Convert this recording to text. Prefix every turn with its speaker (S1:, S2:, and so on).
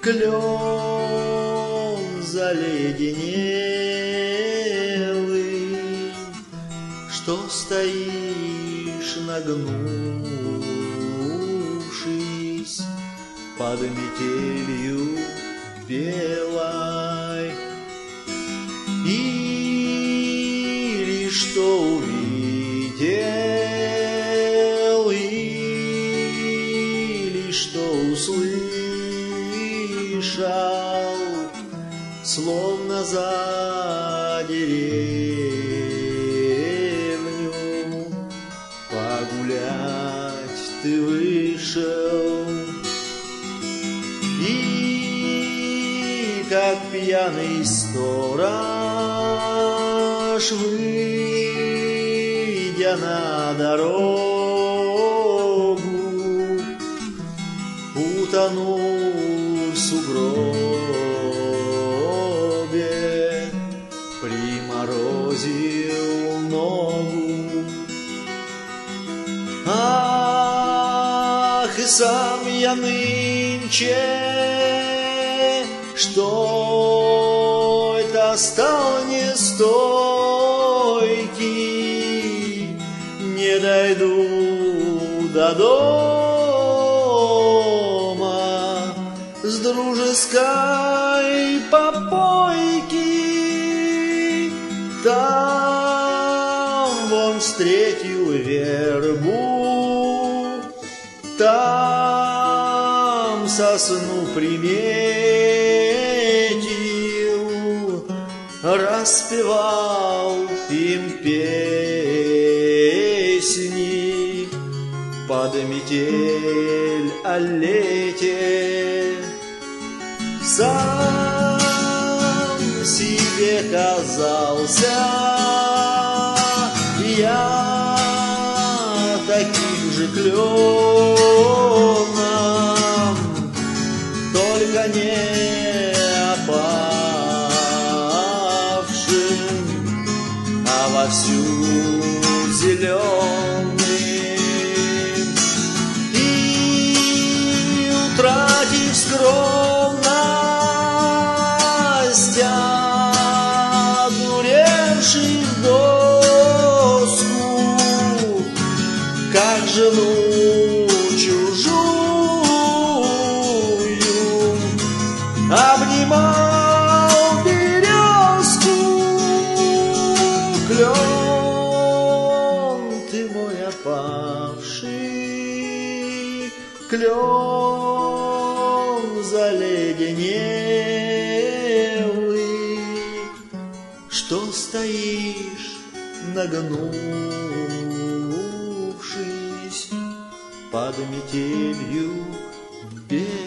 S1: клен заледенелый, что стоишь, нагнувшись под метелью белой, или что увидел, или что услышал, словно за деревню погулять ты вышел, и как пьяный сторож, выйдя на дорогу, утонул в сугробе, приморозил ногу. Ах, и сам я нынче, что это стал нестойкий, не дойду до дома с дружеской попойки. Там вон встретил вербу, там сосну приметил, распевал им песни под метель о лете. Сам себе казался я таким же кленом, только не опавшим, а вовсю зеленым, и утратив скромность, одуревший в доску, как жену чужую, обнимал березку. Клен ты мой опавший, клен заледенелый, что стоишь, нагнувшись под метелью белой.